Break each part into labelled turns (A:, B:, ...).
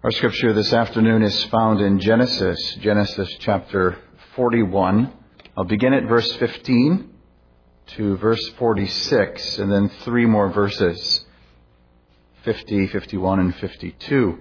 A: Our scripture this afternoon is found in Genesis chapter 41. I'll begin at verse 15 to verse 46, and then three more verses, 50, 51, and 52.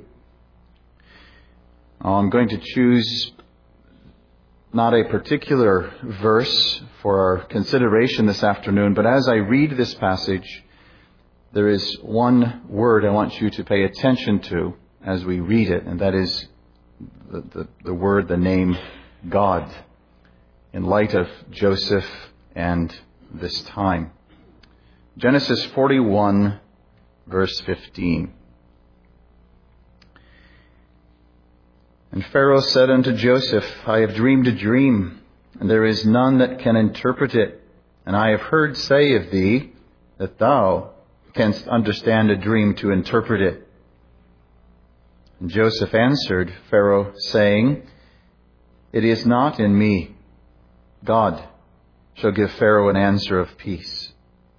A: I'm going to choose not a particular verse for our consideration this afternoon, but as I read this passage, there is one word I want you to pay attention to as we read it, and that is the word, the name God, in light of Joseph and this time. Genesis 41, verse 15. And Pharaoh said unto Joseph, I have dreamed a dream, and there is none that can interpret it. And I have heard say of thee that thou canst understand a dream to interpret it. And Joseph answered Pharaoh, saying, It is not in me. God shall give Pharaoh an answer of peace.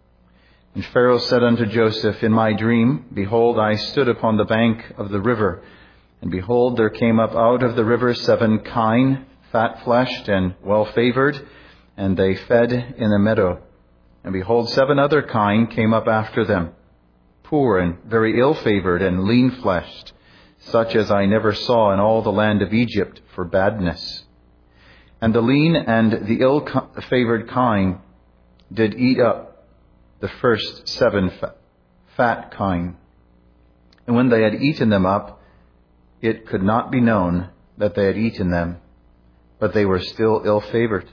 A: And Pharaoh said unto Joseph, In my dream, behold, I stood upon the bank of the river, and behold, there came up out of the river 7 kine, fat-fleshed and well-favored, and they fed in a meadow. And behold, 7 other kine came up after them, poor and very ill-favored and lean-fleshed, such as I never saw in all the land of Egypt for badness. And the lean and the ill-favored kine did eat up the first 7 fat kine. And when they had eaten them up, it could not be known that they had eaten them, but they were still ill-favored,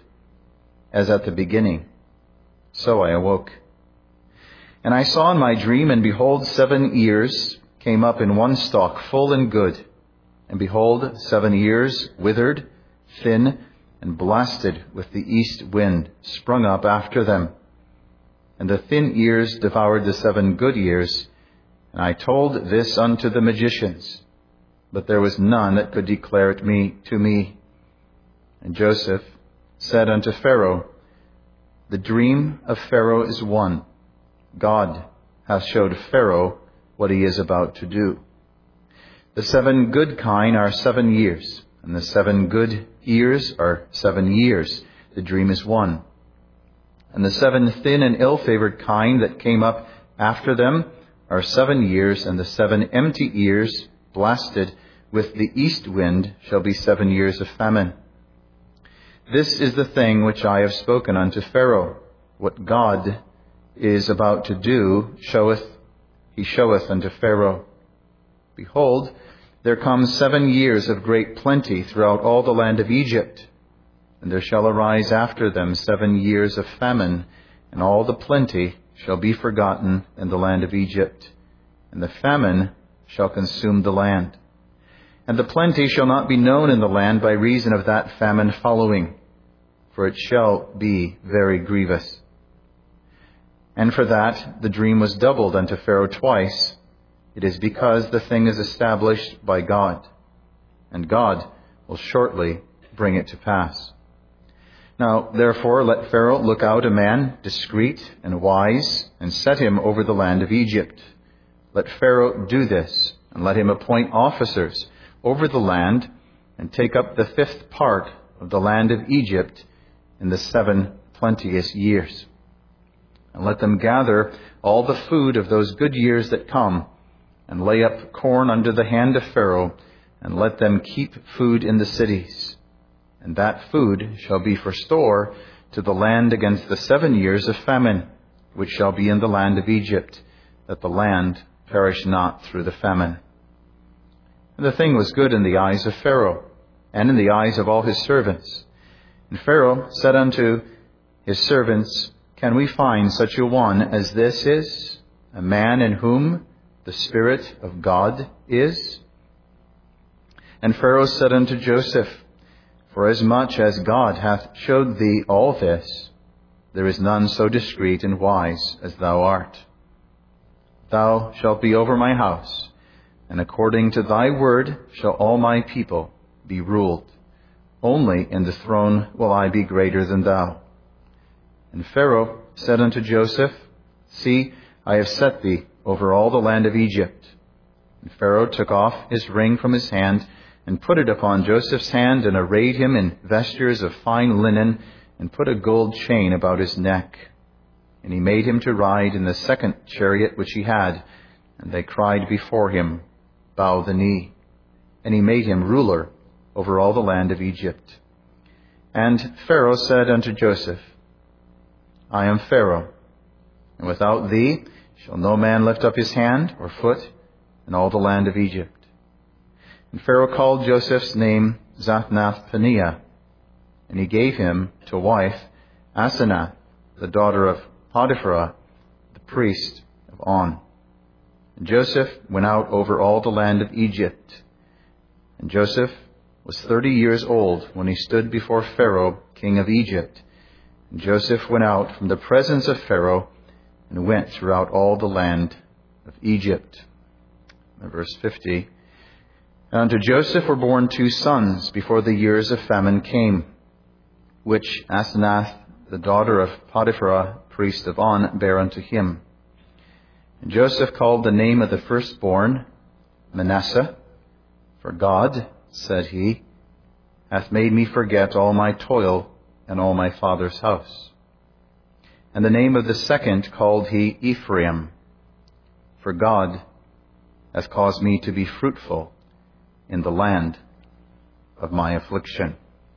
A: as at the beginning. So I awoke. And I saw in my dream, and behold, 7 ears came up in one stalk, full and good. And behold, 7 ears, withered, thin, and blasted with the east wind, sprung up after them. And the thin ears devoured the 7 good ears. And I told this unto the magicians, but there was none that could declare it to me. And Joseph said unto Pharaoh, The dream of Pharaoh is one. God hath showed Pharaoh what he is about to do. The 7 good kine are 7 years, and the 7 good ears are 7 years. The dream is one. And the 7 thin and ill-favored kine that came up after them are 7 years, and the 7 empty ears, blasted with the east wind, shall be 7 years of famine. This is the thing which I have spoken unto Pharaoh. What God is about to do he showeth unto Pharaoh. Behold, there come 7 years of great plenty throughout all the land of Egypt, and there shall arise after them 7 years of famine, and all the plenty shall be forgotten in the land of Egypt, and the famine shall consume the land. And the plenty shall not be known in the land by reason of that famine following, for it shall be very grievous. And for that the dream was doubled unto Pharaoh twice. It is because the thing is established by God, and God will shortly bring it to pass. Now, therefore, let Pharaoh look out a man discreet and wise, and set him over the land of Egypt. Let Pharaoh do this, and let him appoint officers over the land, and take up the 5th part of the land of Egypt in the 7 plenteous years. And let them gather all the food of those good years that come, and lay up corn under the hand of Pharaoh, and let them keep food in the cities. And that food shall be for store to the land against the 7 years of famine, which shall be in the land of Egypt, that the land perish not through the famine. And the thing was good in the eyes of Pharaoh, and in the eyes of all his servants. And Pharaoh said unto his servants, Can we find such a one as this is, a man in whom the Spirit of God is? And Pharaoh said unto Joseph, Forasmuch as God hath showed thee all this, there is none so discreet and wise as thou art. Thou shalt be over my house, and according to thy word shall all my people be ruled. Only in the throne will I be greater than thou. And Pharaoh said unto Joseph, See, I have set thee over all the land of Egypt. And Pharaoh took off his ring from his hand and put it upon Joseph's hand and arrayed him in vestures of fine linen and put a gold chain about his neck. And he made him to ride in the second chariot which he had. And they cried before him, Bow the knee. And he made him ruler over all the land of Egypt. And Pharaoh said unto Joseph, I am Pharaoh, and without thee shall no man lift up his hand or foot in all the land of Egypt. And Pharaoh called Joseph's name Zaphnath-Paneah, and he gave him to wife Asenath, the daughter of Potiphera, the priest of On. And Joseph went out over all the land of Egypt. And Joseph was 30 years old when he stood before Pharaoh, king of Egypt. And Joseph went out from the presence of Pharaoh and went throughout all the land of Egypt. And verse 50. And unto Joseph were born 2 sons before the years of famine came, which Asenath, the daughter of Potiphera, priest of On, bare unto him. And Joseph called the name of the firstborn Manasseh, for God, said he, hath made me forget all my toil and all my father's house. And the name of the second called he Ephraim, for God hath caused me to be fruitful in the land of my affliction.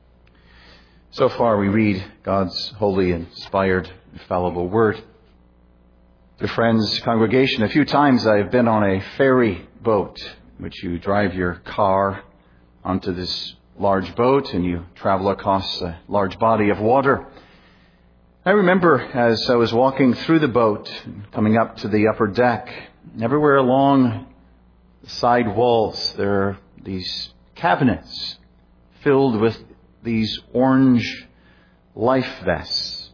A: So far we read God's holy, inspired, infallible word. Dear friends, congregation, a few times I've been on a ferry boat, in which you drive your car onto this large boat and you travel across a large body of water. I remember as I was walking through the boat, coming up to the upper deck, everywhere along the side walls there are these cabinets filled with these orange life vests.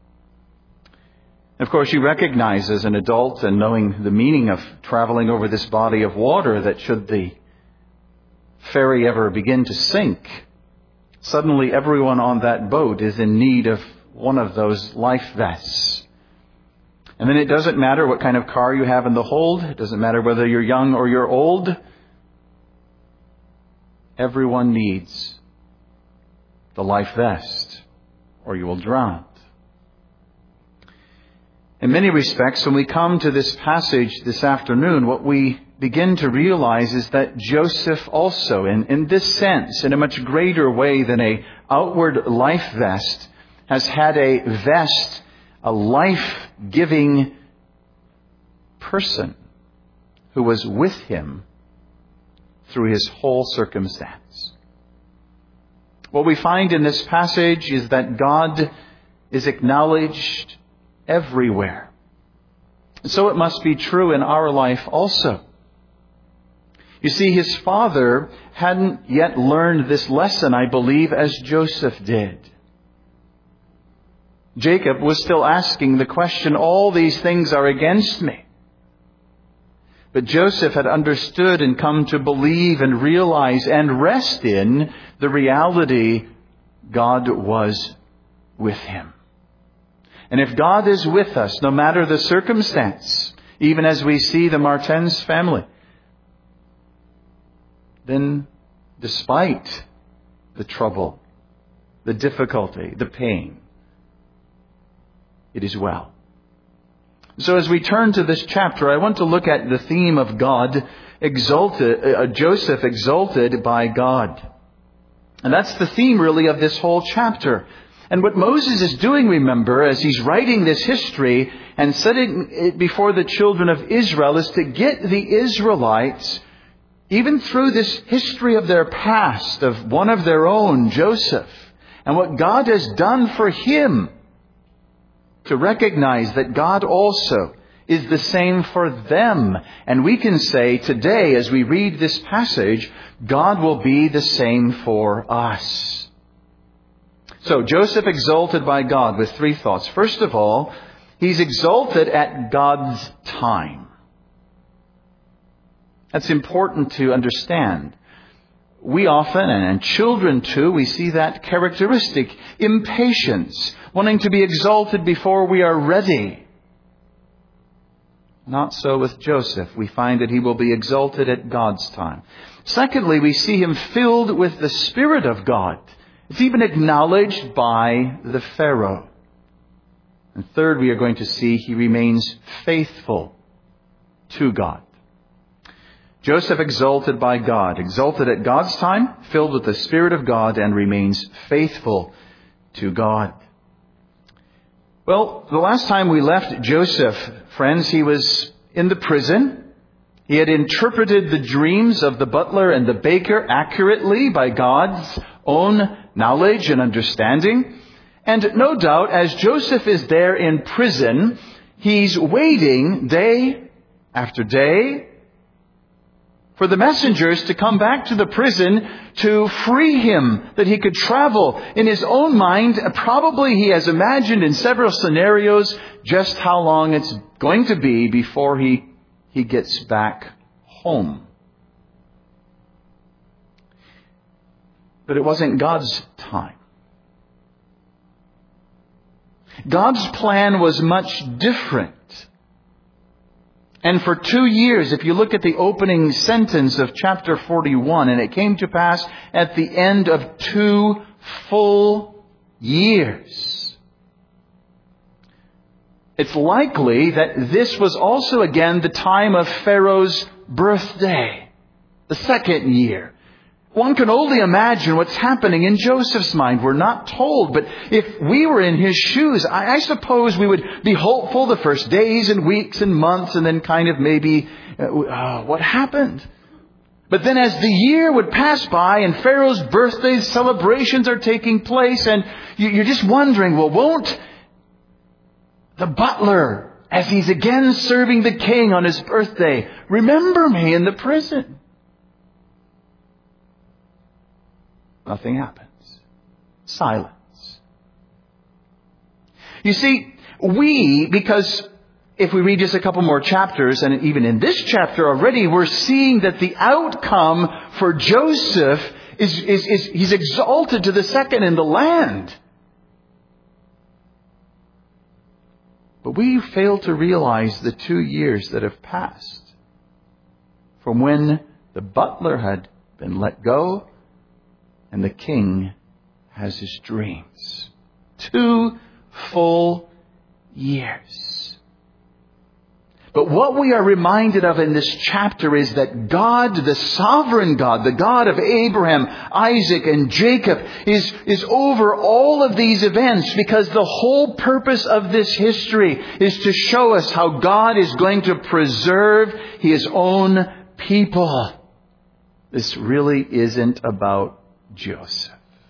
A: Of course, you recognize as an adult and knowing the meaning of traveling over this body of water that should the ferry ever begin to sink, suddenly everyone on that boat is in need of one of those life vests. And then it doesn't matter what kind of car you have in the hold. It doesn't matter whether you're young or you're old. Everyone needs the life vest, or you will drown. In many respects, when we come to this passage this afternoon, what we begin to realize is that Joseph also, in this sense, in a much greater way than a outward life vest, has had a vest, a life-giving person who was with him through his whole circumstance. What we find in this passage is that God is acknowledged everywhere. So it must be true in our life also. You see, his father hadn't yet learned this lesson, I believe, as Joseph did. Jacob was still asking the question, all these things are against me. But Joseph had understood and come to believe and realize and rest in the reality God was with him. And if God is with us, no matter the circumstance, even as we see the Martens family, then despite the trouble, the difficulty, the pain, it is well. So as we turn to this chapter, I want to look at the theme of God exalted, Joseph exalted by God. And that's the theme really of this whole chapter. And what Moses is doing, remember, as he's writing this history and setting it before the children of Israel, is to get the Israelites, even through this history of their past, of one of their own, Joseph, and what God has done for him, to recognize that God also is the same for them. And we can say today, as we read this passage, God will be the same for us. So Joseph exalted by God with 3 thoughts. First of all, he's exalted at God's time. That's important to understand. We often, and children too, we see that characteristic, impatience, wanting to be exalted before we are ready. Not so with Joseph. We find that he will be exalted at God's time. Secondly, we see him filled with the Spirit of God. It's even acknowledged by the Pharaoh. And third, we are going to see he remains faithful to God. Joseph exalted by God, exalted at God's time, filled with the Spirit of God, and remains faithful to God. Well, the last time we left Joseph, friends, he was in the prison. He had interpreted the dreams of the butler and the baker accurately by God's own knowledge and understanding. And no doubt, as Joseph is there in prison, he's waiting day after day for the messengers to come back to the prison to free him, that he could travel. In his own mind, probably he has imagined in several scenarios just how long it's going to be before he gets back home. But it wasn't God's time. God's plan was much different. And for 2 years, if you look at the opening sentence of chapter 41, and it came to pass at the end of 2 full years. It's likely that this was also again the time of Pharaoh's birthday, the 2nd year. One can only imagine what's happening in Joseph's mind. We're not told, but if we were in his shoes, I suppose we would be hopeful the first days and weeks and months, and then kind of maybe, what happened? But then as the year would pass by and Pharaoh's birthday celebrations are taking place, and you're just wondering, well, won't the butler, as he's again serving the king on his birthday, remember me in the prison? Nothing happens. Silence. You see, because if we read just a couple more chapters, and even in this chapter already, we're seeing that the outcome for Joseph is he's exalted to the second in the land. But we fail to realize the 2 years that have passed from when the butler had been let go and the king has his dreams. 2 full years. But what we are reminded of in this chapter is that God, the sovereign God, the God of Abraham, Isaac, and Jacob, is over all of these events, because the whole purpose of this history is to show us how God is going to preserve His own people. This really isn't about Joseph.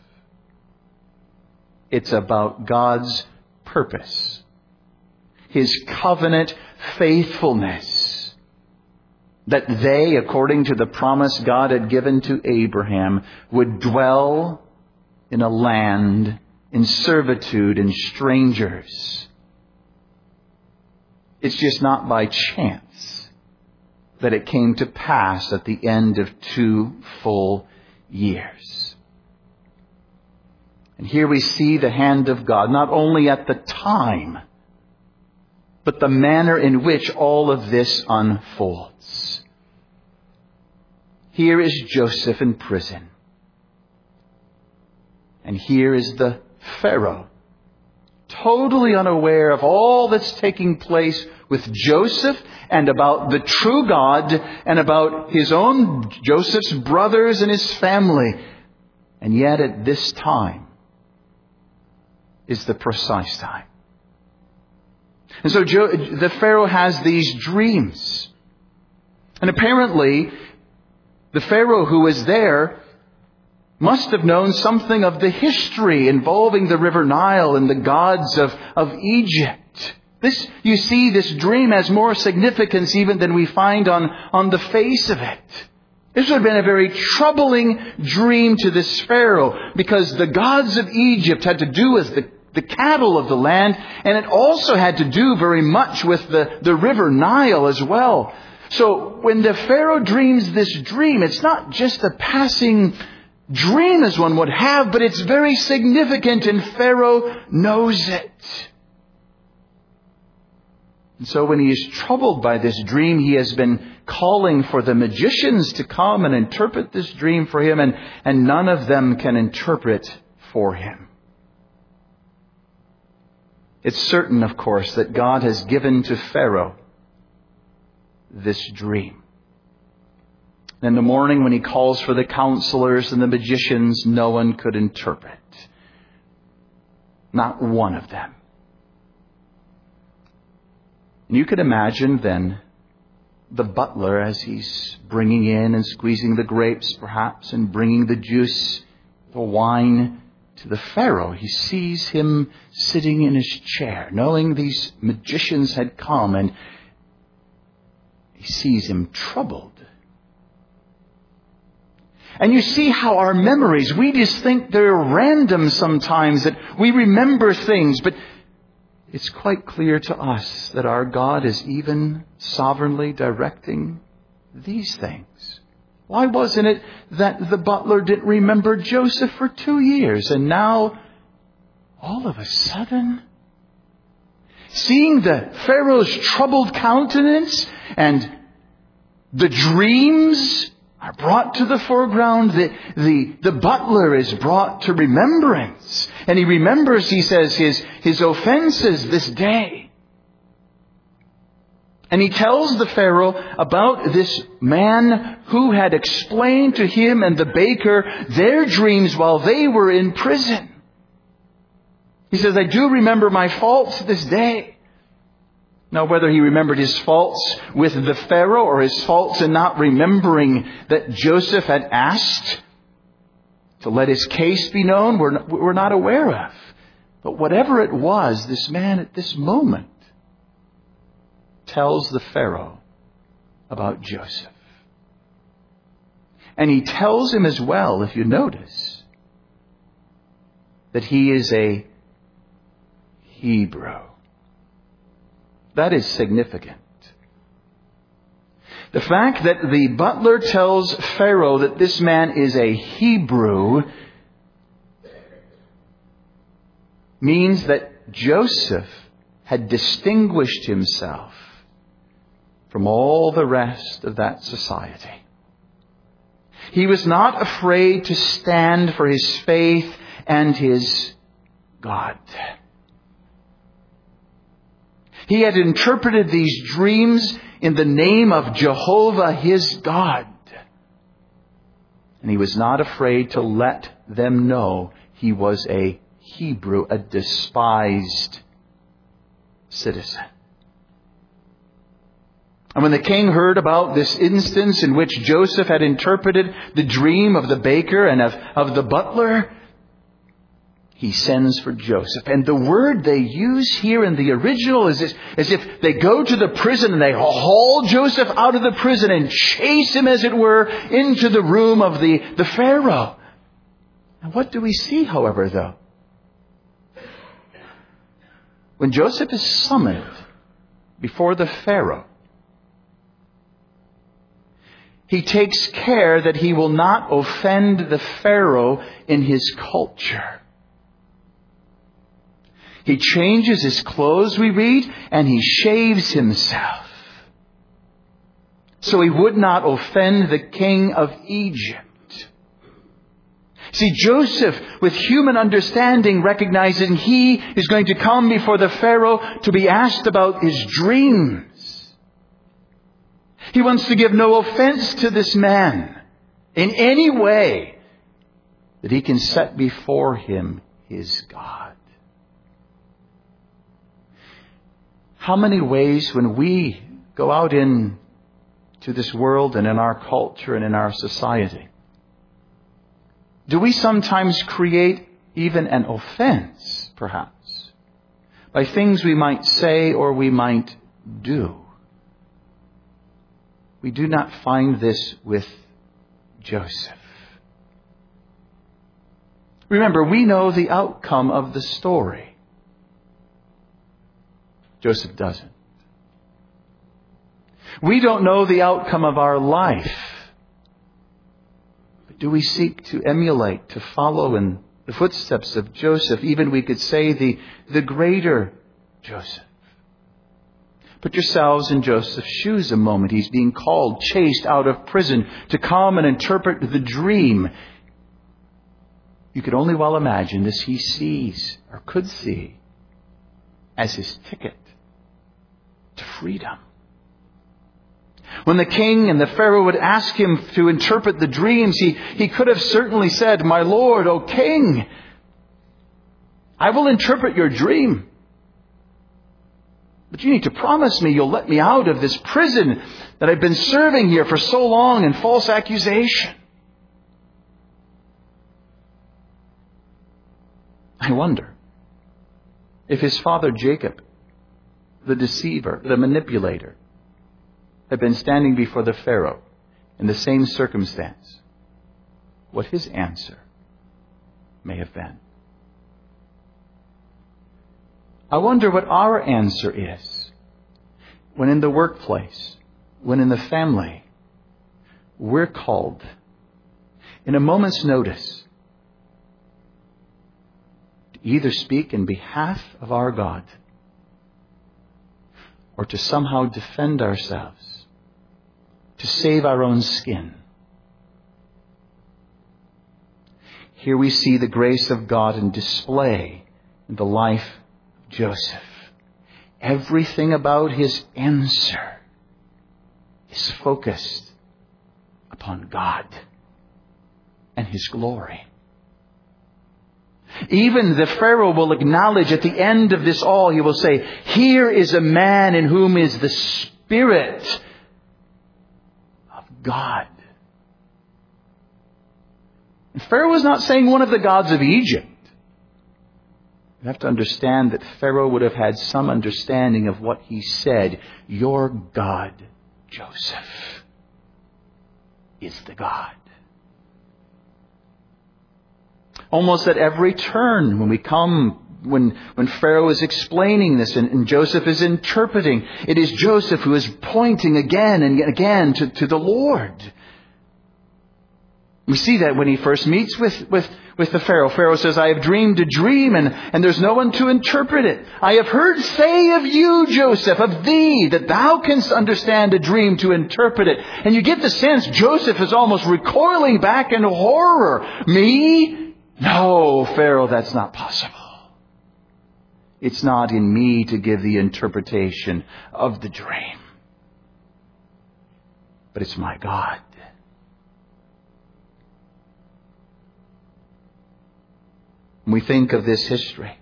A: It's about God's purpose, His covenant faithfulness, that they, according to the promise God had given to Abraham, would dwell in a land in servitude and strangers. It's just not by chance that it came to pass at the end of 2 full years. And here we see the hand of God, not only at the time, but the manner in which all of this unfolds. Here is Joseph in prison. And here is the Pharaoh, totally unaware of all that's taking place with Joseph and about the true God and about his own, Joseph's brothers and his family. And yet at this time is the precise time. And so the Pharaoh has these dreams. And apparently, the Pharaoh who was there must have known something of the history involving the River Nile and the gods of Egypt. You see, this dream has more significance even than we find on the face of it. This would have been a very troubling dream to this Pharaoh, because the gods of Egypt had to do with the cattle of the land, and it also had to do very much with the River Nile as well. So when the Pharaoh dreams this dream, it's not just a passing dream as one would have, but it's very significant, and Pharaoh knows it. And so when he is troubled by this dream, he has been calling for the magicians to come and interpret this dream for him, and none of them can interpret for him. It's certain, of course, that God has given to Pharaoh this dream. In the morning when he calls for the counselors and the magicians, no one could interpret. Not one of them. And you could imagine then the butler, as he's bringing in and squeezing the grapes perhaps and bringing the juice, the wine to the Pharaoh. He sees him sitting in his chair, knowing these magicians had come, and he sees him troubled. And you see how our memories, we just think they're random sometimes, that we remember things, but it's quite clear to us that our God is even sovereignly directing these things. Why wasn't it that the butler didn't remember Joseph for 2 years, and now, all of a sudden, seeing the Pharaoh's troubled countenance and the dreams are brought to the foreground, the butler is brought to remembrance. And he remembers, he says, his offenses this day. And he tells the Pharaoh about this man who had explained to him and the baker their dreams while they were in prison. He says, I do remember my faults this day. Now, whether he remembered his faults with the Pharaoh or his faults in not remembering that Joseph had asked to let his case be known, we're not aware of. But whatever it was, this man at this moment tells the Pharaoh about Joseph. And he tells him as well, if you notice, that he is a Hebrew. That is significant. The fact that the butler tells Pharaoh that this man is a Hebrew means that Joseph had distinguished himself from all the rest of that society. He was not afraid to stand for his faith and his God. He had interpreted these dreams in the name of Jehovah, his God. And he was not afraid to let them know he was a Hebrew, a despised citizen. And when the king heard about this instance in which Joseph had interpreted the dream of the baker and of the butler, he sends for Joseph. And the word they use here in the original is as if they go to the prison and they haul Joseph out of the prison and chase him, as it were, into the room of the Pharaoh. And what do we see, however, though? When Joseph is summoned before the Pharaoh, he takes care that he will not offend the Pharaoh in his culture. He changes his clothes, we read, and he shaves himself, so he would not offend the king of Egypt. See, Joseph, with human understanding, recognizing he is going to come before the Pharaoh to be asked about his dreams. He wants to give no offense to this man in any way that he can set before him his God. How many ways when we go out into this world and in our culture and in our society, do we sometimes create even an offense, perhaps, by things we might say or we might do? We do not find this with Joseph. Remember, we know the outcome of the story. Joseph doesn't. We don't know the outcome of our life. But do we seek to emulate, to follow in the footsteps of Joseph? Even we could say the greater Joseph. Put yourselves in Joseph's shoes a moment. He's being called, chased out of prison to come and interpret the dream. You could only well imagine this he sees, or could see, as his ticket to freedom. When the king and the Pharaoh would ask him to interpret the dreams, he could have certainly said, "My lord, O king, I will interpret your dream. But you need to promise me you'll let me out of this prison that I've been serving here for so long in false accusation." I wonder if his father Jacob, the deceiver, the manipulator, had been standing before the Pharaoh in the same circumstance, what his answer may have been. I wonder what our answer is when in the workplace, when in the family, we're called in a moment's notice to either speak in behalf of our God or to somehow defend ourselves, to save our own skin. Here we see the grace of God in display in the life of Joseph. Everything about his answer is focused upon God and His glory. Even the Pharaoh will acknowledge at the end of this all, he will say, "Here is a man in whom is the Spirit of God." And Pharaoh was not saying one of the gods of Egypt. You have to understand that Pharaoh would have had some understanding of what he said. Your God, Joseph, is the God. Almost at every turn when Pharaoh is explaining this and Joseph is interpreting, it is Joseph who is pointing again and again to the Lord. We see that when he first meets with the Pharaoh. Pharaoh says, "I have dreamed a dream and there's no one to interpret it. I have heard say of you, Joseph, of thee, that thou canst understand a dream to interpret it." And you get the sense Joseph is almost recoiling back in horror. Me? No, Pharaoh, that's not possible. It's not in me to give the interpretation of the dream. But it's my God. When we think of this history,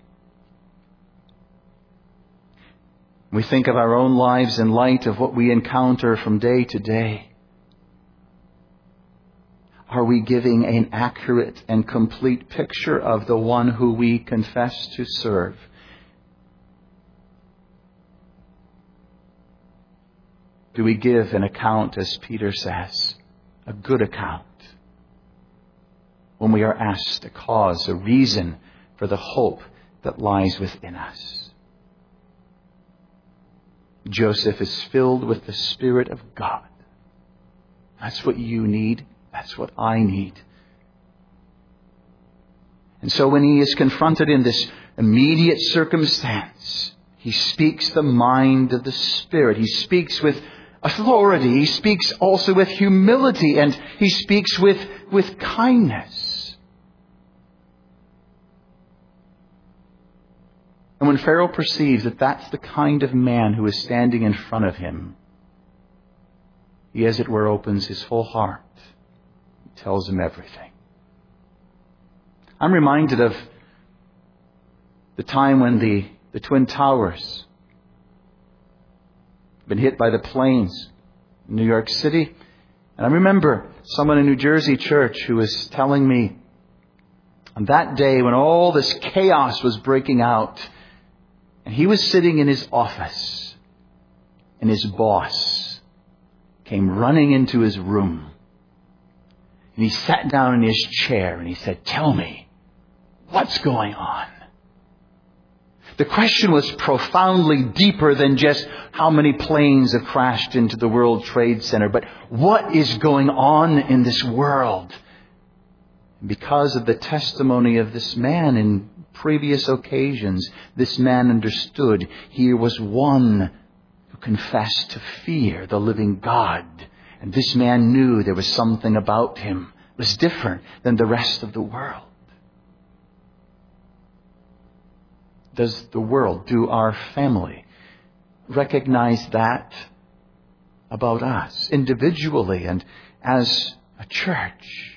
A: we think of our own lives in light of what we encounter from day to day. Are we giving an accurate and complete picture of the one who we confess to serve? Do we give an account, as Peter says, a good account, when we are asked a cause, a reason for the hope that lies within us? Joseph is filled with the Spirit of God. That's what you need. That's what I need. And so when he is confronted in this immediate circumstance, he speaks the mind of the Spirit. He speaks with authority. He speaks also with humility, and he speaks with kindness. And when Pharaoh perceives that that's the kind of man who is standing in front of him, he, as it were, opens his full heart. He tells him everything. I'm reminded of the time when the Twin Towers been hit by the planes in New York City. And I remember someone in New Jersey church who was telling me on that day when all this chaos was breaking out, and he was sitting in his office, and his boss came running into his room. And he sat down in his chair and he said, "Tell me, what's going on?" The question was profoundly deeper than just how many planes have crashed into the World Trade Center, but what is going on in this world? Because of the testimony of this man in previous occasions, this man understood here was one who confessed to fear the living God. And this man knew there was something about him that was different than the rest of the world. Does the world, do our family, recognize that about us individually and as a church?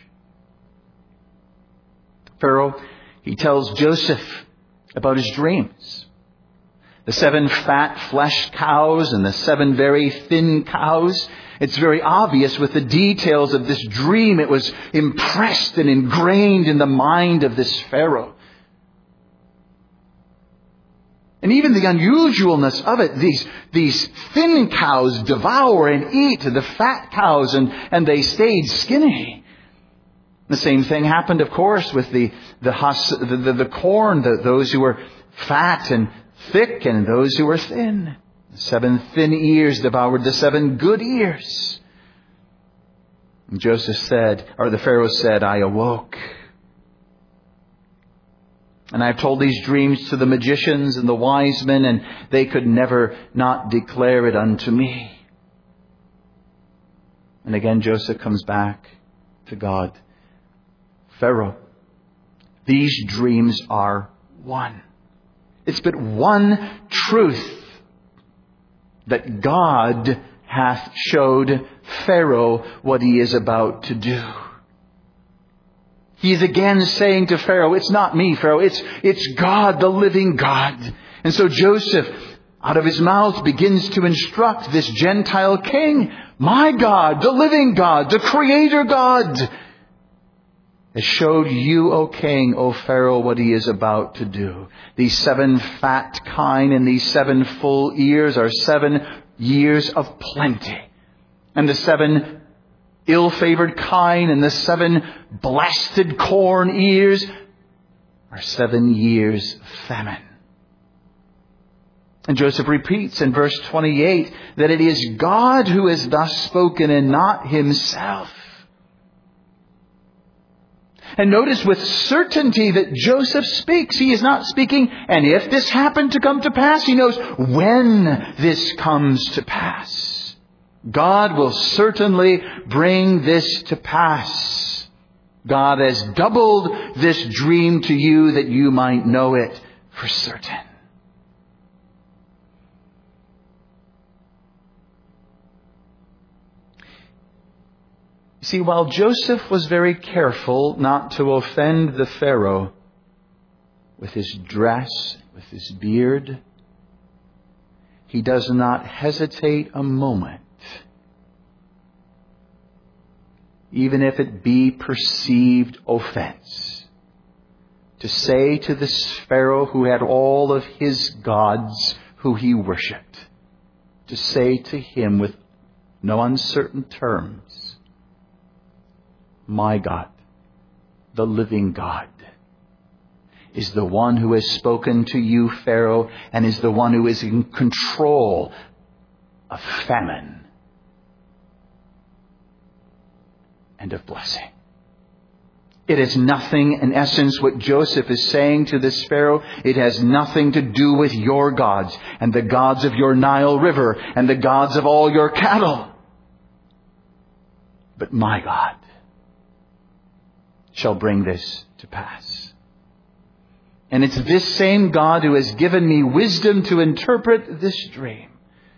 A: Pharaoh, he tells Joseph about his dreams. The 7 fat flesh cows and the 7 very thin cows. It's very obvious with the details of this dream. It was impressed and ingrained in the mind of this Pharaoh. And even the unusualness of it, these thin cows devour and eat the fat cows and they stayed skinny. The same thing happened, of course, with the corn, those who were fat and thick and those who were thin. The 7 thin ears devoured the 7 good ears. And the Pharaoh said, I awoke. And I've told these dreams to the magicians and the wise men, and they could never not declare it unto me. And again, Joseph comes back to God. Pharaoh, these dreams are one. It's but one truth that God hath showed Pharaoh what he is about to do. He is again saying to Pharaoh, it's not me, Pharaoh, it's God, the living God. And so Joseph, out of his mouth, begins to instruct this Gentile king, my God, the living God, the Creator God, has showed you, O king, O Pharaoh, what he is about to do. These 7 fat kine and these 7 full ears are 7 years of plenty. And the 7 ill-favored kine and the 7 blasted corn ears are 7 years of famine. And Joseph repeats in verse 28 that it is God who has thus spoken and not himself. And notice with certainty that Joseph speaks. He is not speaking, and if this happened to come to pass, he knows when this comes to pass. God will certainly bring this to pass. God has doubled this dream to you that you might know it for certain. See, while Joseph was very careful not to offend the Pharaoh with his dress, with his beard, he does not hesitate a moment, even if it be perceived offense, to say to this Pharaoh who had all of his gods who he worshipped, to say to him with no uncertain terms, my God, the living God, is the one who has spoken to you, Pharaoh, and is the one who is in control of famine and of blessing. It is nothing, in essence, what Joseph is saying to this Pharaoh. It has nothing to do with your gods and the gods of your Nile River and the gods of all your cattle. But my God shall bring this to pass. And it's this same God who has given me wisdom to interpret this dream.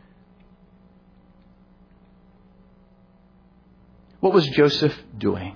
A: What was Joseph doing?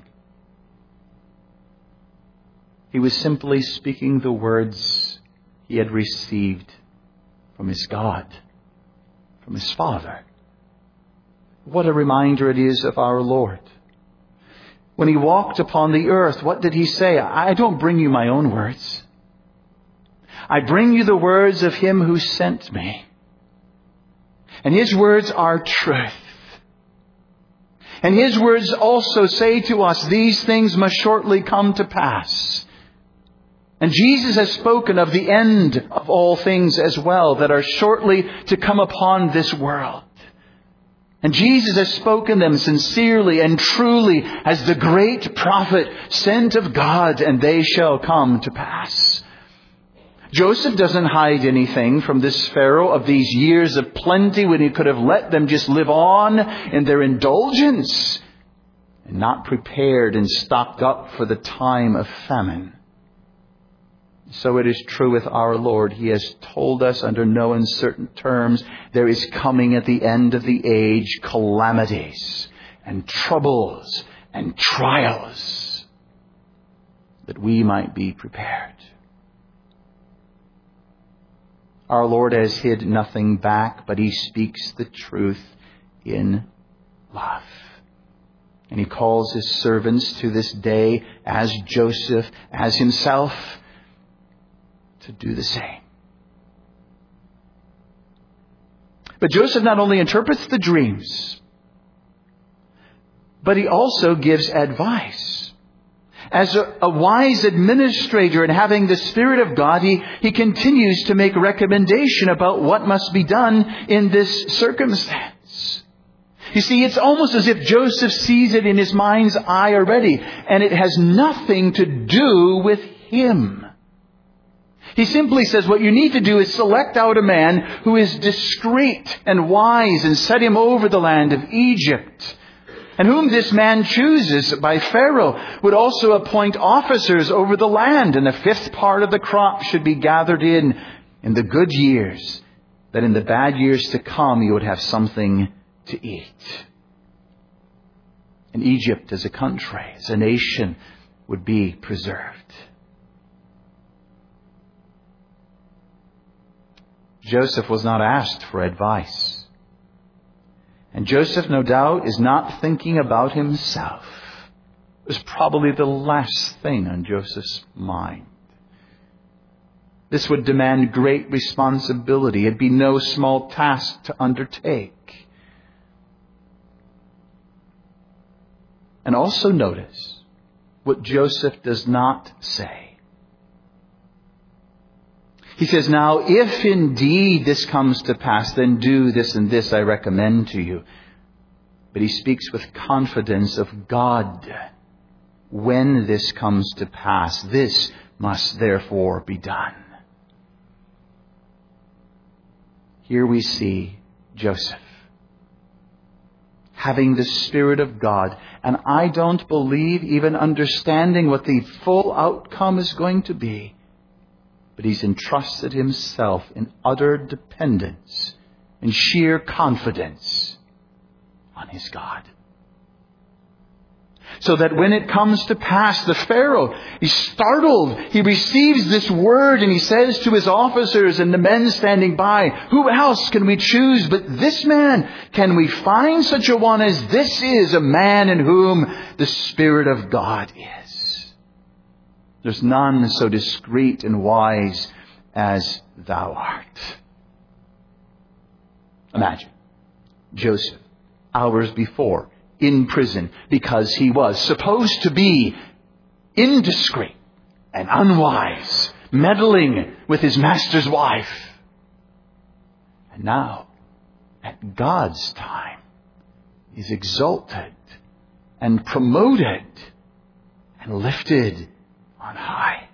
A: He was simply speaking the words he had received from his God, from his Father. What a reminder it is of our Lord. When he walked upon the earth, what did he say? I don't bring you my own words. I bring you the words of him who sent me. And his words are truth. And his words also say to us, these things must shortly come to pass. And Jesus has spoken of the end of all things as well, that are shortly to come upon this world. And Jesus has spoken them sincerely and truly as the great prophet sent of God, and they shall come to pass. Joseph doesn't hide anything from this Pharaoh of these years of plenty when he could have let them just live on in their indulgence and not prepared and stocked up for the time of famine. So it is true with our Lord. He has told us under no uncertain terms there is coming at the end of the age calamities and troubles and trials that we might be prepared. Our Lord has hid nothing back, but He speaks the truth in love. And He calls His servants to this day, as Joseph, as himself, to do the same. But Joseph not only interprets the dreams, but he also gives advice. As a wise administrator and having the Spirit of God, he continues to make recommendation about what must be done in this circumstance. You see, it's almost as if Joseph sees it in his mind's eye already, and it has nothing to do with him. He simply says what you need to do is select out a man who is discreet and wise and set him over the land of Egypt. And whom this man chooses by Pharaoh would also appoint officers over the land, and a fifth part of the crop should be gathered in the good years, that in the bad years to come you would have something to eat. And Egypt as a country, as a nation, would be preserved. Joseph was not asked for advice. And Joseph, no doubt, is not thinking about himself. It was probably the last thing on Joseph's mind. This would demand great responsibility. It'd be no small task to undertake. And also notice what Joseph does not say. He says, now, if indeed this comes to pass, then do this and this I recommend to you. But he speaks with confidence of God. When this comes to pass, this must therefore be done. Here we see Joseph having the Spirit of God, and I don't believe even understanding what the full outcome is going to be. But he's entrusted himself in utter dependence and sheer confidence on his God. So that when it comes to pass, the Pharaoh, he's startled. He receives this word and he says to his officers and the men standing by, who else can we choose but this man? Can we find such a one as this is, a man in whom the Spirit of God is? There's none so discreet and wise as thou art. Imagine Joseph, hours before, in prison because he was supposed to be indiscreet and unwise, meddling with his master's wife. And now, at God's time, he's exalted and promoted and lifted on high.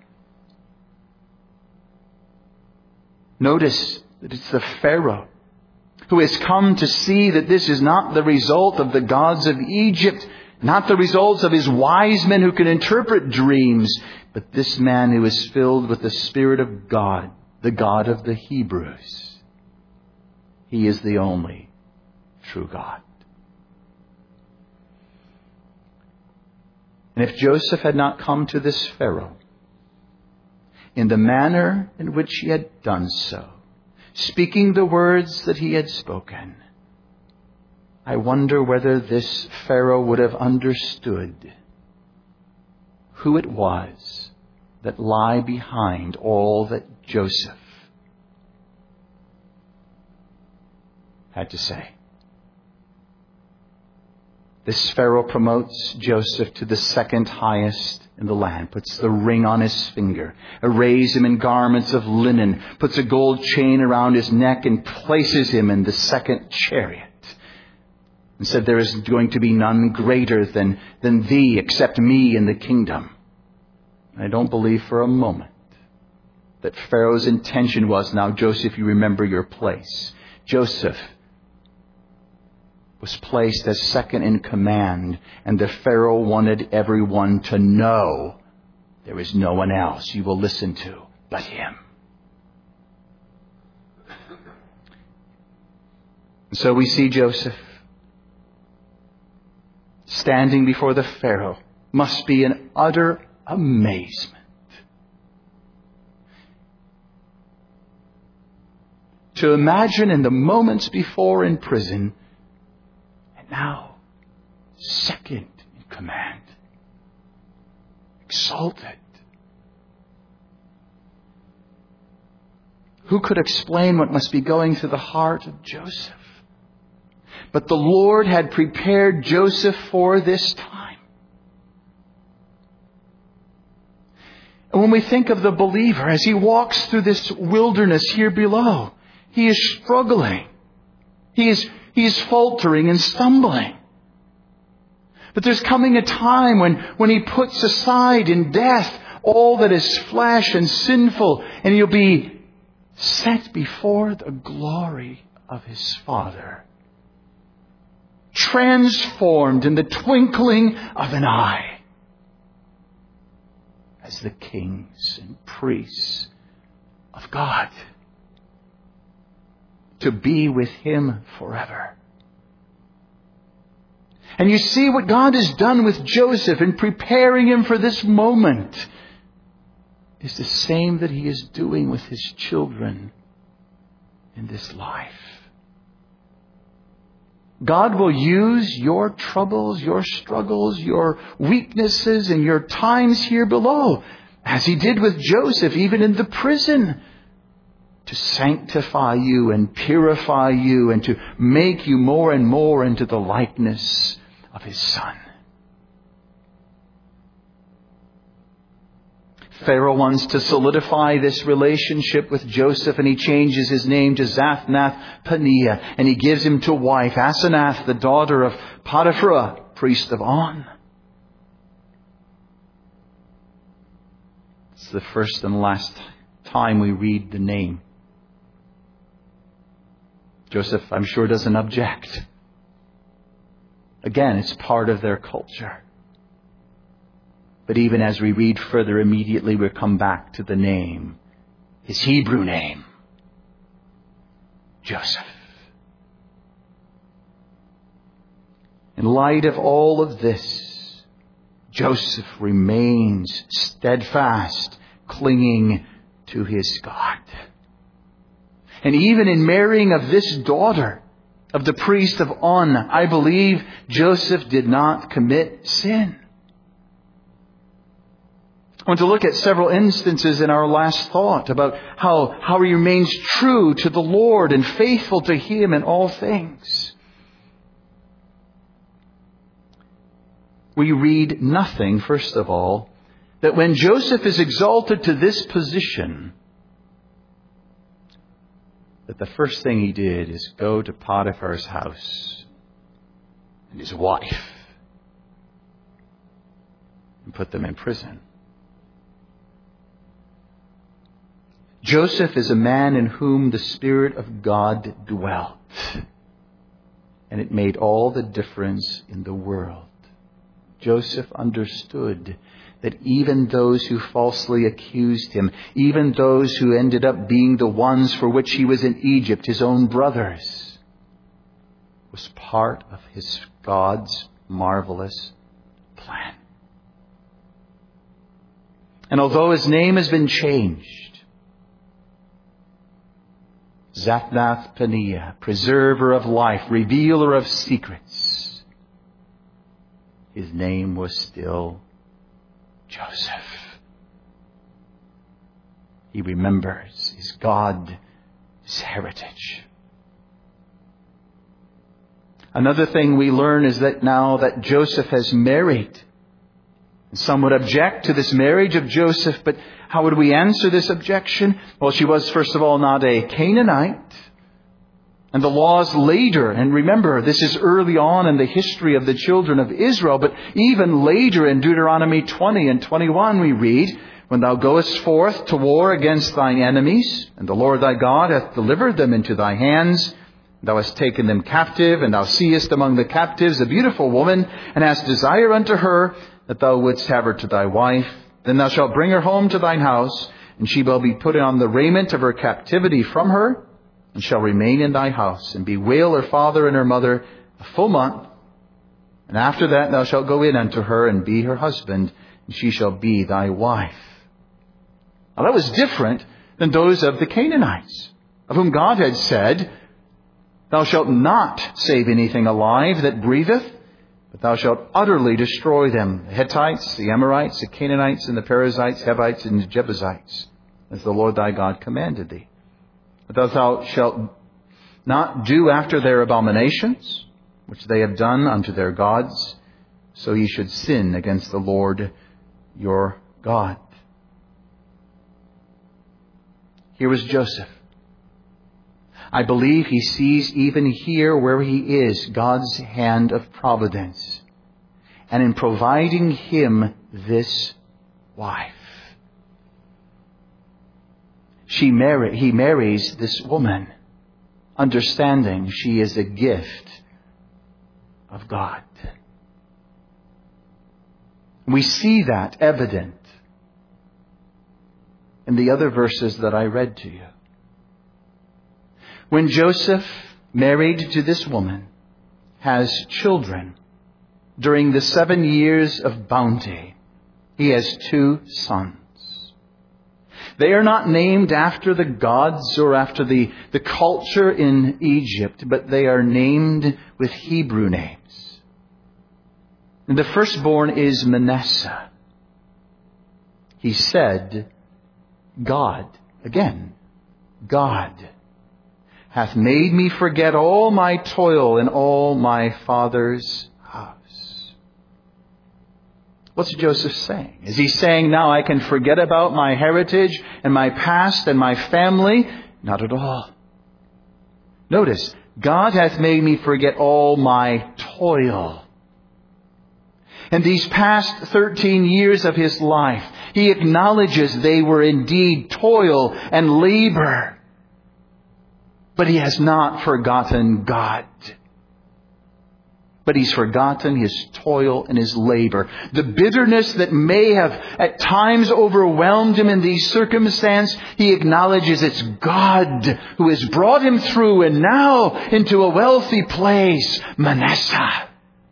A: Notice that it's the Pharaoh who has come to see that this is not the result of the gods of Egypt, not the results of his wise men who can interpret dreams, but this man who is filled with the Spirit of God, the God of the Hebrews. He is the only true God. And if Joseph had not come to this Pharaoh in the manner in which he had done so, speaking the words that he had spoken, I wonder whether this Pharaoh would have understood who it was that lay behind all that Joseph had to say. This Pharaoh promotes Joseph to the second highest in the land, puts the ring on his finger, arrays him in garments of linen, puts a gold chain around his neck, and places him in the second chariot. And said, there is going to be none greater than thee except me in the kingdom. And I don't believe for a moment that Pharaoh's intention was, now Joseph, you remember your place. Joseph was placed as second in command, and the Pharaoh wanted everyone to know there is no one else you will listen to but him. And so we see Joseph standing before the Pharaoh. Must be an utter amazement. To imagine in the moments before in prison, and now second in command. Exalted. Who could explain what must be going through the heart of Joseph? But the Lord had prepared Joseph for this time. And when we think of the believer as he walks through this wilderness here below, he is struggling. He is faltering and stumbling. But there's coming a time when he puts aside in death all that is flesh and sinful, and he'll be set before the glory of his Father. Transformed in the twinkling of an eye as the kings and priests of God, to be with him forever. And you see what God has done with Joseph in preparing him for this moment is the same that he is doing with his children in this life. God will use your troubles, your struggles, your weaknesses, and your times here below, as he did with Joseph, even in the prison, to sanctify you and purify you and to make you more and more into the likeness of his Son. Pharaoh wants to solidify this relationship with Joseph, and he changes his name to Zaphnath-Paneah, and he gives him to wife Asenath, the daughter of Potiphar, priest of On. It's the first and last time we read the name. Joseph, I'm sure, doesn't object. Again, it's part of their culture. But even as we read further, immediately we come back to the name, his Hebrew name, Joseph. In light of all of this, Joseph remains steadfast, clinging to his God. And even in marrying of this daughter of the priest of On, I believe Joseph did not commit sin. I want to look at several instances in our last thought about how he remains true to the Lord and faithful to him in all things. We read nothing, first of all, that when Joseph is exalted to this position, that the first thing he did is go to Potiphar's house and his wife and put them in prison. Joseph is a man in whom the Spirit of God dwelt, and it made all the difference in the world. Joseph understood that even those who falsely accused him, even those who ended up being the ones for which he was in Egypt, his own brothers, was part of his God's marvelous plan. And although his name has been changed, Zaphnath-Paneah, preserver of life, revealer of secrets, his name was still Joseph. He remembers his God, his heritage. Another thing we learn is that now that Joseph has married, some would object to this marriage of Joseph, but how would we answer this objection? Well, she was, first of all, not a Canaanite. And the laws later, and remember, this is early on in the history of the children of Israel, but even later in Deuteronomy 20 and 21 we read, When thou goest forth to war against thine enemies, and the Lord thy God hath delivered them into thy hands, thou hast taken them captive, and thou seest among the captives a beautiful woman, and hast desire unto her, that thou wouldst have her to thy wife, then thou shalt bring her home to thine house, and she will be put on the raiment of her captivity from her, and shall remain in thy house, and bewail her father and her mother a full month. And after that thou shalt go in unto her, and be her husband, and she shall be thy wife. Now that was different than those of the Canaanites, of whom God had said, thou shalt not save anything alive that breatheth, but thou shalt utterly destroy them, the Hittites, the Amorites, the Canaanites, and the Perizzites, Hivites, and the Jebusites, as the Lord thy God commanded thee. But thou shalt not do after their abominations, which they have done unto their gods, so ye should sin against the Lord your God. Here was Joseph. I believe he sees even here where he is God's hand of providence, and in providing him this wife. He marries this woman, understanding she is a gift of God. We see that evident in the other verses that I read to you. When Joseph, married to this woman, has children, during the 7 years of bounty, he has 2 sons. They are not named after the gods or after the culture in Egypt, but they are named with Hebrew names. And the firstborn is Manasseh. He said, God, again, God hath made me forget all my toil in all my father's house. What's Joseph saying? Is he saying, now I can forget about my heritage and my past and my family? Not at all. Notice, God hath made me forget all my toil. In these past 13 years of his life, he acknowledges they were indeed toil and labor. But he has not forgotten God. But he's forgotten his toil and his labor. The bitterness that may have at times overwhelmed him in these circumstances, he acknowledges it's God who has brought him through and now into a wealthy place, Manasseh.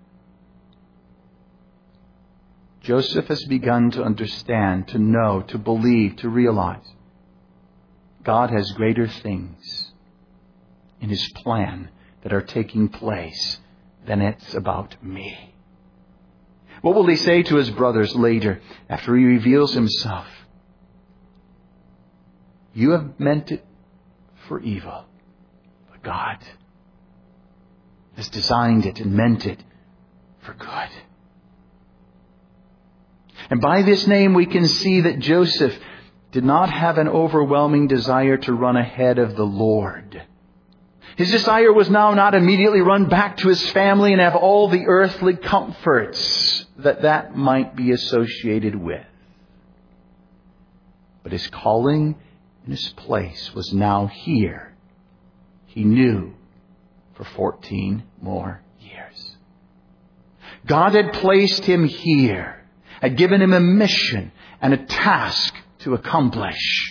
A: Joseph has begun to understand, to know, to believe, to realize God has greater things in his plan that are taking place than it's about me. What will he say to his brothers later after he reveals himself? You have meant it for evil, but God has designed it and meant it for good. And by this name we can see that Joseph did not have an overwhelming desire to run ahead of the Lord. His desire was now not immediately run back to his family and have all the earthly comforts that might be associated with. But his calling and his place was now here. He knew for 14 more years. God had placed him here, had given him a mission and a task to accomplish.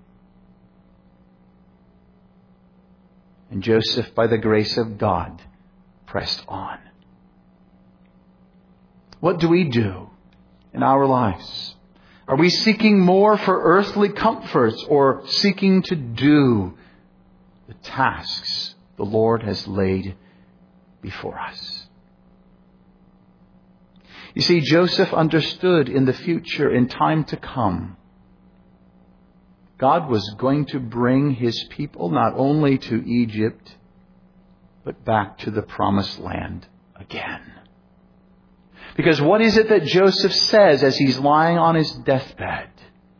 A: And Joseph, by the grace of God, pressed on. What do we do in our lives? Are we seeking more for earthly comforts or seeking to do the tasks the Lord has laid before us? You see, Joseph understood in the future, in time to come, God was going to bring his people not only to Egypt, but back to the promised land again. Because what is it that Joseph says as he's lying on his deathbed?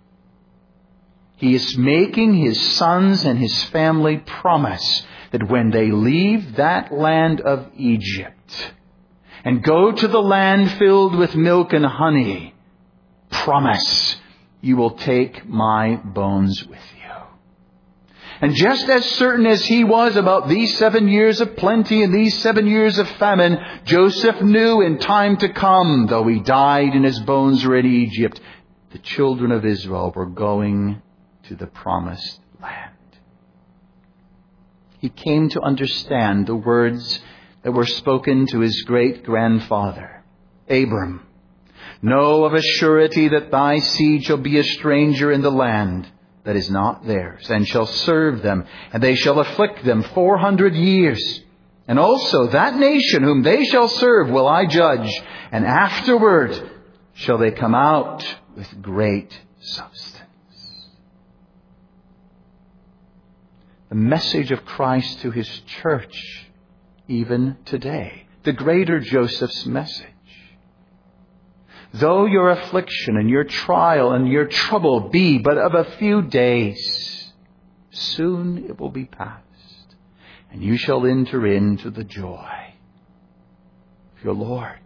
A: He is making his sons and his family promise that when they leave that land of Egypt and go to the land filled with milk and honey, promise you will take my bones with you. And just as certain as he was about these 7 years of plenty and these 7 years of famine, Joseph knew in time to come, though he died and his bones were in Egypt, the children of Israel were going to the promised land. He came to understand the words that were spoken to his great-grandfather, Abram. Know of a surety that thy seed shall be a stranger in the land that is not theirs, and shall serve them, and they shall afflict them 400 years. And also that nation whom they shall serve will I judge, and afterward shall they come out with great substance. The message of Christ to his church, even today, the greater Joseph's message. Though your affliction and your trial and your trouble be but of a few days, soon it will be past, and you shall enter into the joy of your Lord.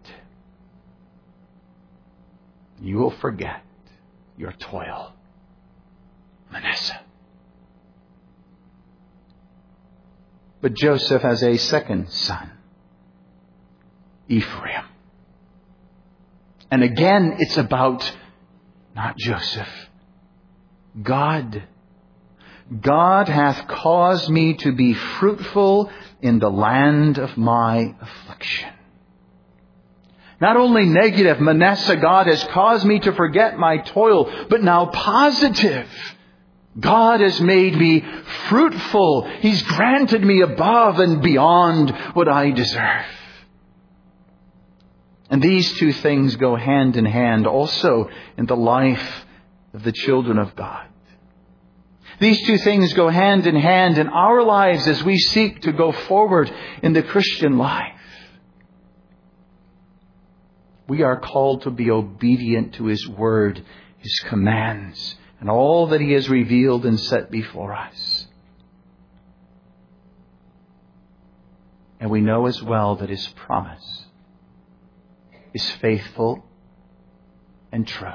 A: You will forget your toil. Manasseh. But Joseph has a second son, Ephraim. And again, it's about not Joseph. God. God hath caused me to be fruitful in the land of my affliction. Not only negative, Manasseh, God has caused me to forget my toil, but now positive. God has made me fruitful. He's granted me above and beyond what I deserve. And these two things go hand in hand also in the life of the children of God. These two things go hand in hand in our lives as we seek to go forward in the Christian life. We are called to be obedient to His Word, His commands, and all that He has revealed and set before us. And we know as well that His promise is faithful and true.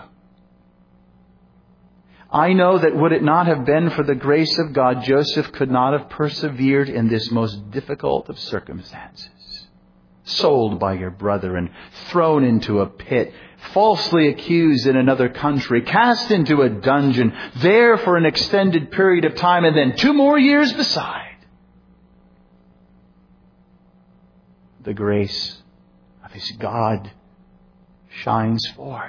A: I know that would it not have been for the grace of God, Joseph could not have persevered in this most difficult of circumstances. Sold by your brother and thrown into a pit, falsely accused in another country, cast into a dungeon, there for an extended period of time, and then 2 more years beside. The grace of His God shines forth.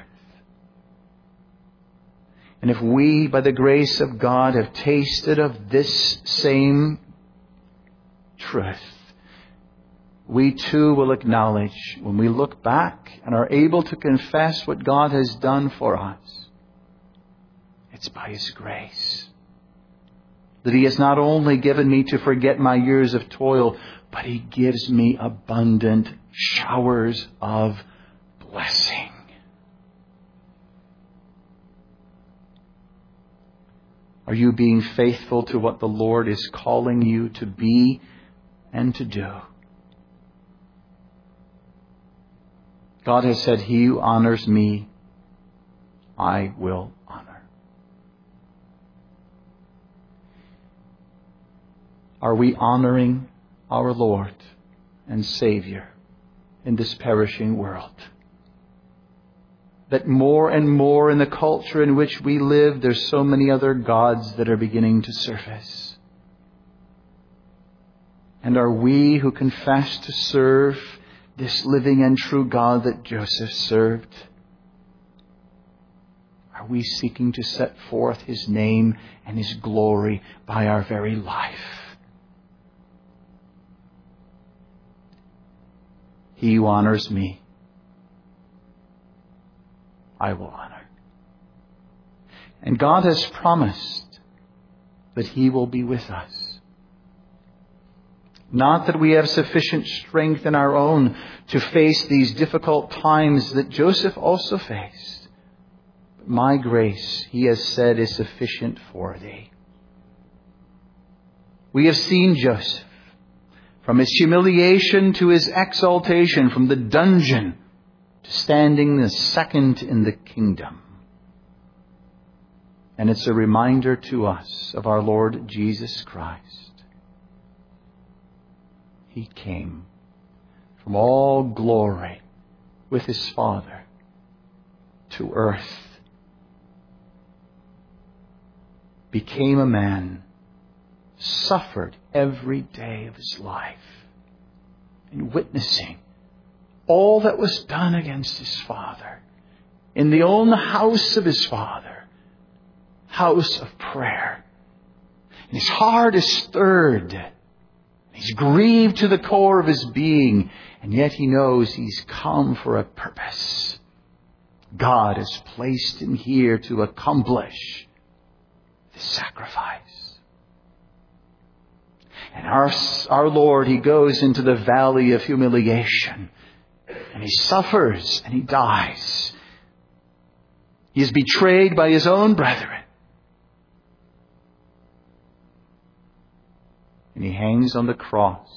A: And if we, by the grace of God, have tasted of this same truth, we too will acknowledge when we look back and are able to confess what God has done for us, it's by His grace. That He has not only given me to forget my years of toil, but He gives me abundant showers of blessing. Are you being faithful to what the Lord is calling you to be and to do? God has said, He who honors me, I will honor. Are we honoring our Lord and Savior in this perishing world? That more and more in the culture in which we live, there's so many other gods that are beginning to surface. And are we who confess to serve this living and true God that Joseph served, are we seeking to set forth His name and His glory by our very life? He who honors me, I will honor. And God has promised that He will be with us. Not that we have sufficient strength in our own to face these difficult times that Joseph also faced. But my grace, He has said, is sufficient for thee. We have seen Joseph from his humiliation to his exaltation, from the dungeon to standing the second in the kingdom. And it's a reminder to us of our Lord Jesus Christ. He came from all glory with His Father to earth, became a man, suffered every day of His life, in witnessing all that was done against His Father in the own house of His Father, house of prayer. And His heart is stirred. He's grieved to the core of His being, and yet He knows He's come for a purpose. God has placed Him here to accomplish the sacrifice. And our Lord, He goes into the valley of humiliation, and He suffers and He dies. He is betrayed by His own brethren. And He hangs on the cross.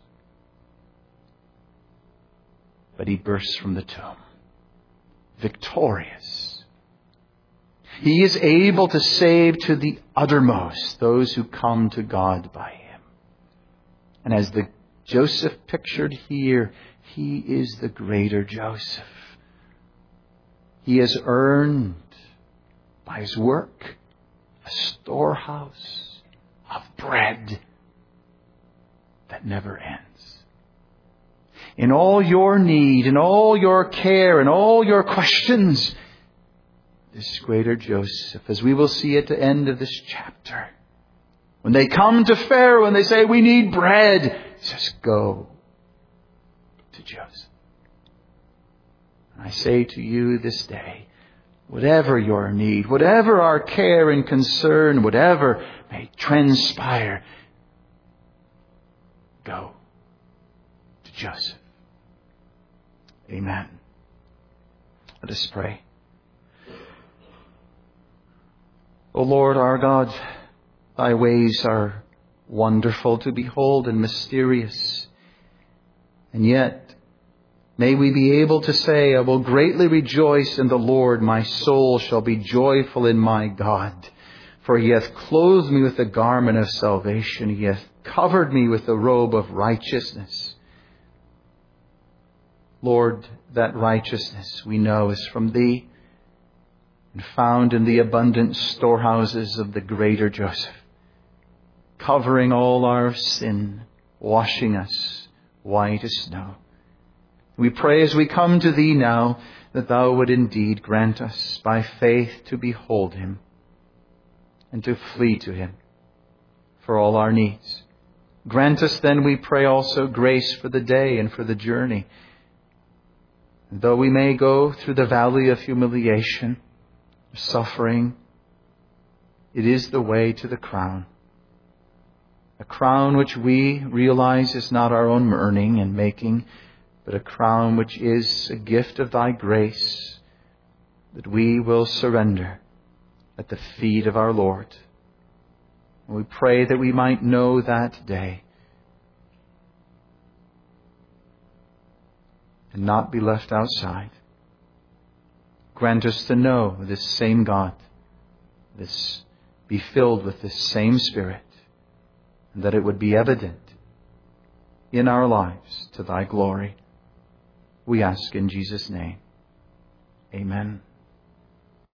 A: But He bursts from the tomb, victorious. He is able to save to the uttermost those who come to God by Him. And as the Joseph pictured here, he is the greater Joseph. He has earned by his work a storehouse of bread that never ends. In all your need, in all your care, in all your questions, this greater Joseph, as we will see at the end of this chapter, when they come to Pharaoh and they say, we need bread, he says, go to Joseph. And I say to you this day, whatever your need, whatever our care and concern, whatever may transpire, go to Joseph. Amen. Let us pray. O Lord our God, Thy ways are wonderful to behold and mysterious. And yet, may we be able to say, I will greatly rejoice in the Lord. My soul shall be joyful in my God. For He hath clothed me with the garment of salvation. He hath covered me with the robe of righteousness. Lord, that righteousness we know is from Thee and found in the abundant storehouses of the greater Joseph, covering all our sin, washing us white as snow. We pray as we come to Thee now that Thou would indeed grant us by faith to behold Him and to flee to Him for all our needs. Grant us then, we pray, also grace for the day and for the journey. And though we may go through the valley of humiliation, suffering, it is the way to the crown. A crown which we realize is not our own earning and making, but a crown which is a gift of Thy grace that we will surrender at the feet of our Lord. And we pray that we might know that day and not be left outside. Grant us to know this same God, be filled with this same Spirit, and that it would be evident in our lives to Thy glory. We ask in Jesus' name. Amen.